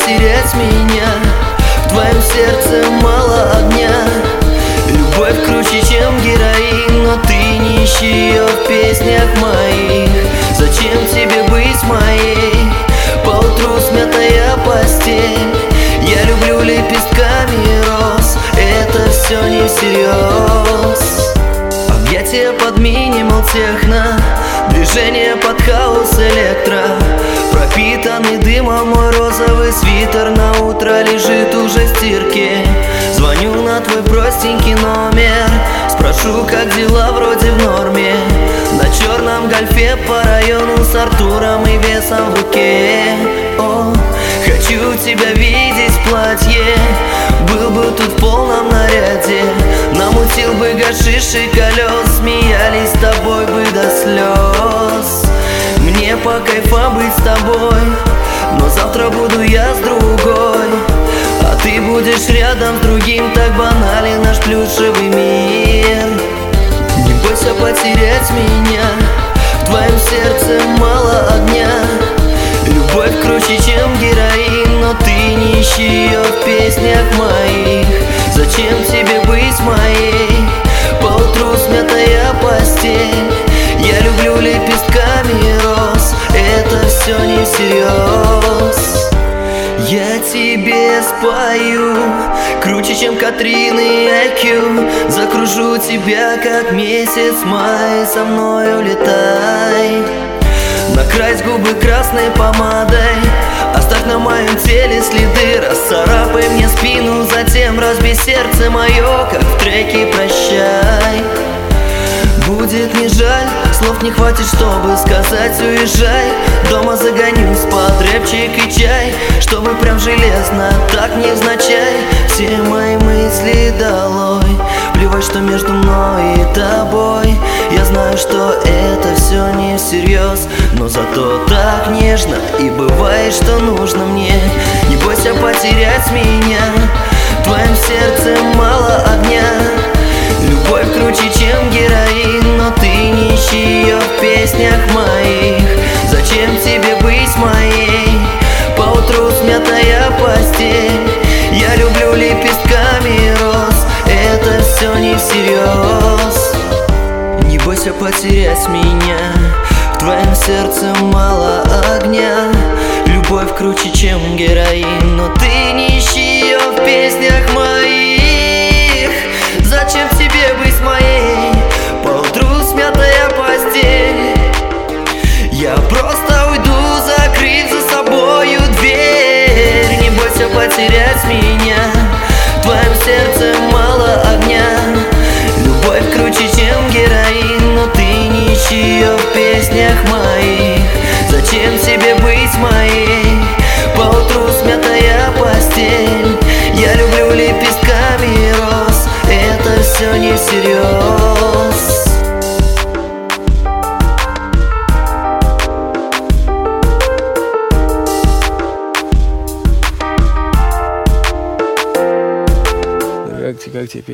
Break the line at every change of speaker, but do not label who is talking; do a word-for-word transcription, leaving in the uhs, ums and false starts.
потерять меня. В твоем сердце мало огня. Любовь круче, чем героин, но ты не ищи ее в песнях моих. Зачем тебе быть моей? Поутру смятая постель. Я люблю лепестками роз, это все не всерьез. Объятия под минимал техно, движение под хаос электро. Пропитанный дымом мой розовый свитер на утро лежит уже в стирке. Звоню на твой простенький номер, спрошу, как дела, вроде в норме. На черном гольфе по району с Артуром и весом в руке. О, хочу тебя видеть в платье, был бы тут в полном наряде. Намутил бы гашиш и колес, смеялись с тобой бы до слез. Мне по кайфам быть с тобой, но завтра буду я с другой. А ты будешь рядом с другим, так банален наш плюшевый мир. Не бойся потерять меня, в твоем сердце мало огня. Любовь круче, чем героин, но ты не ищи ее в песнях моих. Зачем тебе быть моей? Поутру смятая постель. Я люблю лепестками роз, это все не всерьез. Я тебе спою круче, чем Катрины и ай кью. Закружу тебя, как месяц май, со мной улетай. Накрась губы красной помадой, оставь на моем теле следы. Расцарапай мне спину, затем разбей сердце мое, как в треке «Прощай». Будет не жаль, слов не хватит, чтобы сказать уезжай. Дома загонюсь под рэпчик и чай, чтобы прям железно, так невзначай. Все мои мысли долой, плевать, что между мной и тобой. Я знаю, что это все не всерьез, но зато так нежно, и бывает, что нужно мне. Не бойся потерять меня, в твоем сердце мало огня. Любовь круче, чем героин, но ты не ищи ее в песнях моих. Зачем тебе быть моей? Поутру смятая постель. Я люблю лепестками роз, это все не всерьез. Не бойся потерять меня, в твоем сердце мало огня. Любовь круче, чем героин, но ты не ищи ее в песнях моих. Зачем тебе быть моей? Поутру смятая постель. Я просто уйду, закрыв за собою дверь. Не бойся потерять меня, в твоем сердце мало огня. Любовь круче, чем героин, но ты не ищи ее в песнях моих. Зачем тебе быть моей? Поутру смятая постель. Я люблю лепестками роз, это все не всерьез.
Как, как тебе?